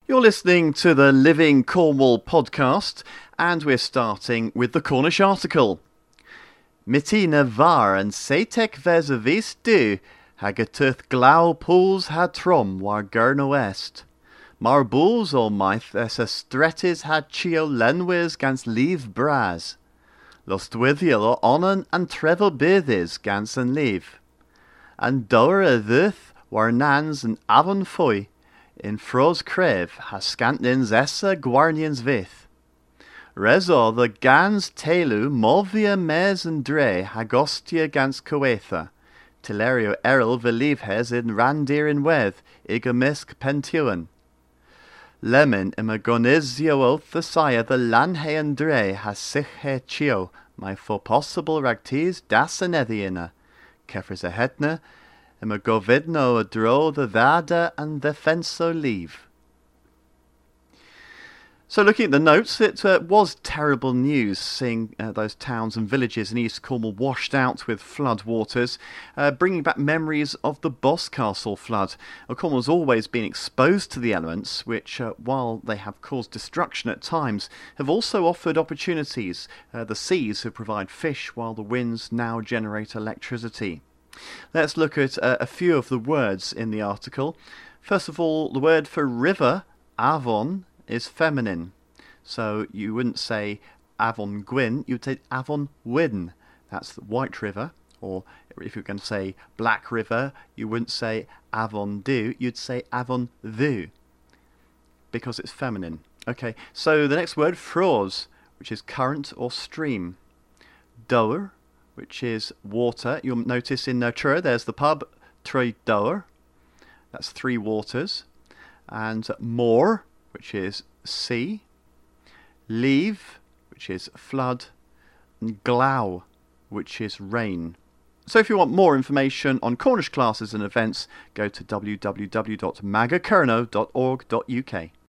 You're listening to the Living Cornwall podcast, and we're starting with the Cornish article. Mitina var and Satek vesavis du, hagaturth glau pools had trom war gurno est. Mar bulls o maith essa stretis had chio lenwis gans leave bras. Lostwithiel o onan and trevel birthis gans and leave. And dower a dhuth war nans and avon foy. In fros crev has scantlins essa guarnians vith. Rezo the gans telu molvia mes and dre hagostia gans coetha. Tilerio eril velivhes in randir in weth igamisk pentuan. Lemon imagonizio oath the sire the lanhe and dre has siche chio my for possible ragtis das anethiina. Kefris a hetna imagovidno a dro the vada and the fenso leave. So looking at the notes, it was terrible news seeing those towns and villages in East Cornwall washed out with flood waters, bringing back memories of the Boscastle flood. Cornwall's always been exposed to the elements, which, while they have caused destruction at times, have also offered opportunities. The seas have provided fish, while the winds now generate electricity. Let's look at a few of the words in the article. First of all, the word for river, Avon, is feminine. So you wouldn't say Avon Gwyn, you'd say Avon Wyn. That's the White River. Or if you're going to say Black River, you wouldn't say Avon Du, you'd say Avon Dhu, because it's feminine. Okay, so the next word, fros, which is current or stream. Dower, which is water. You'll notice in Truro there's the pub, Trwy Dower. That's three waters. And more, which is sea, leave, which is flood, and glau, which is rain. So if you want more information on Cornish classes and events, go to www.magacerno.org.uk.